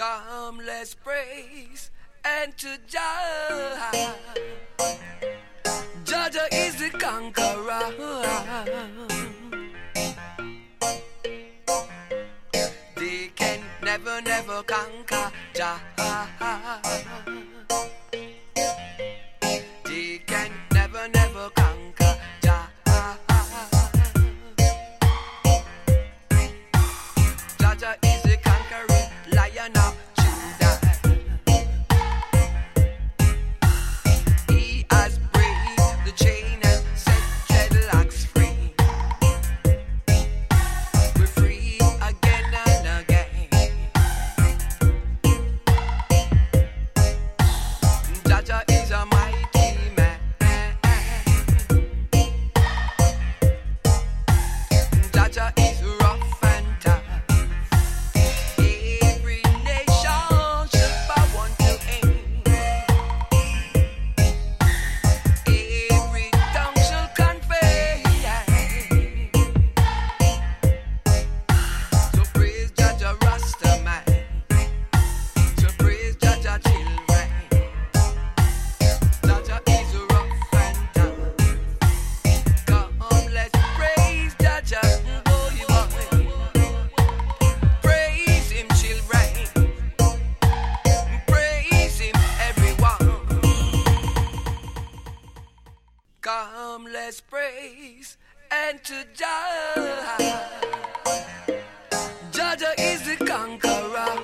Come, let's praise and to Jah. Jah is the conqueror. They can never conquer Jah. They can never conquer Jah. Jah is the conquering Lion of Judah. He has break the chain and set dreadlocks free. We're free again and again. Jah is a mighty man. Jah is rough and tough. Every nation should bow unto him. Every tongue shall confess. So praise Jah Rastaman. So praise Jah children. Jah is rough and tough. Come, let's praise Jah. Praise him, children. Praise him, everyone. Come, let's praise and to Jah. Jah is the conqueror.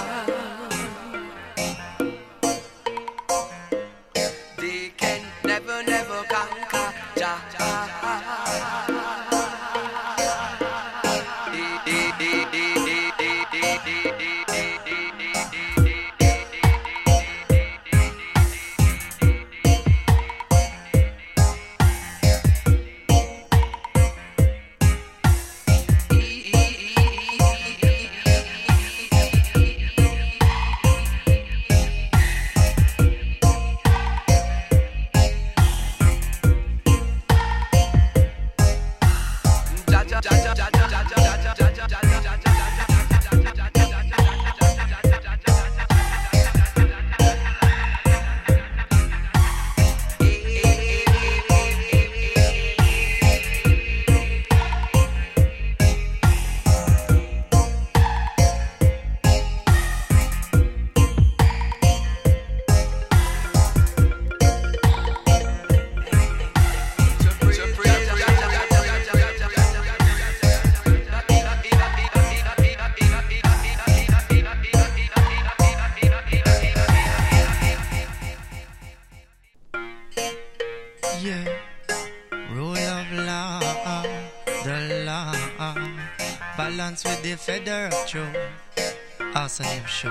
They can never conquer Jah. Yeah, rule of law, the law, balance with the federal truth. Awesome show.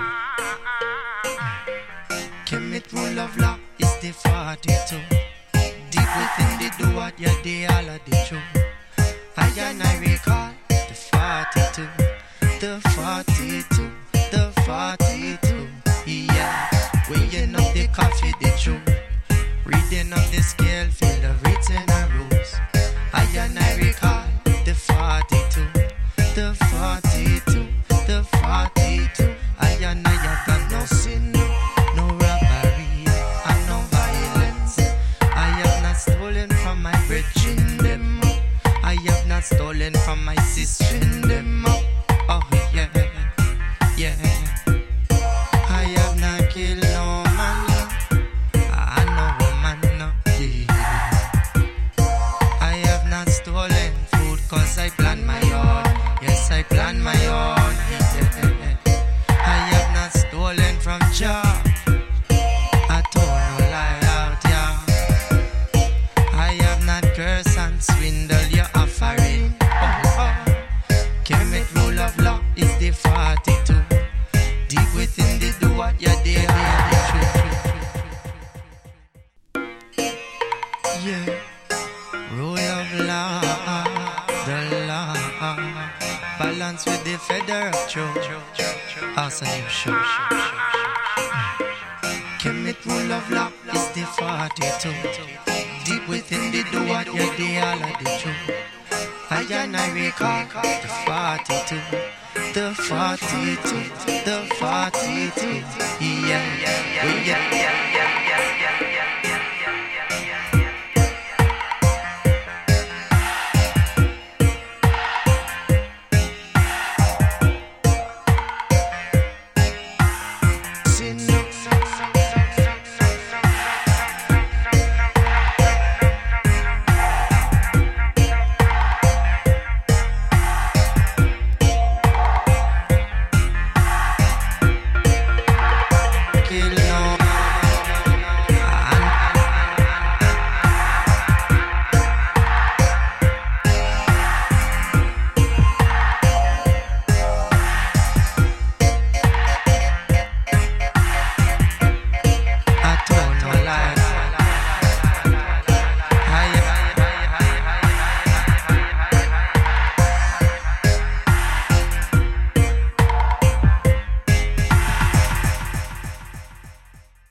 Commit rule of law is the 42. Deep within the do what you the all of the truth. I recall the 42, the 42, the 42. Yeah, weighing up the coffee, the truth. Reading up the scale, feel the written rules. I recall the 42, the 42, the 42. I got no sin, no robbery, and no violence. I have not stolen from my brethren them. I have not stolen from my sister them. Oh yeah, yeah. I have not killed no man. Cause I plan my own, yes I plan my own, yeah. I have not stolen from Jah, I told no lie out, yeah. I have not cursed and swindled your offering, Commit rule of law is the 42. Deep within the do what you did, yeah. Rule of law, the law, balance with the federal truth. Awesome show. Commit rule of law is the 42. Deep within the do what you the all of the truth. I recall the 42, the 42, the 42, yeah, yeah, yeah, yeah, yeah, yeah, yeah, yeah.